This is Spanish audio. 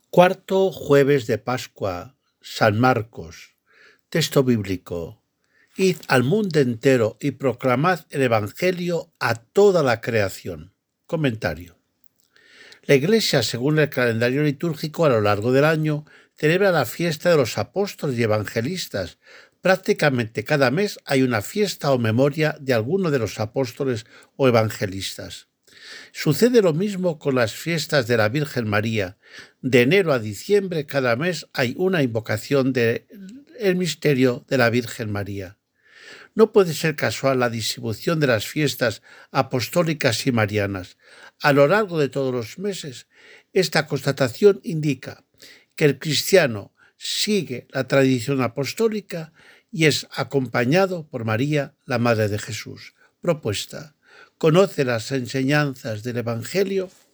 Cuarto jueves de Pascua, San Marcos. Texto bíblico. Id al mundo entero y proclamad el Evangelio a toda la creación. Comentario. La Iglesia, según el calendario litúrgico, a lo largo del año, celebra la fiesta de los apóstoles y evangelistas. Prácticamente cada mes hay una fiesta o memoria de alguno de los apóstoles o evangelistas. Sucede lo mismo con las fiestas de la Virgen María. De enero a diciembre cada mes hay una invocación del misterio de la Virgen María. No puede ser casual la distribución de las fiestas apostólicas y marianas. A lo largo de todos los meses, esta constatación indica que el cristiano sigue la tradición apostólica y es acompañado por María, la Madre de Jesús. Propuesta. Conoce las enseñanzas del Evangelio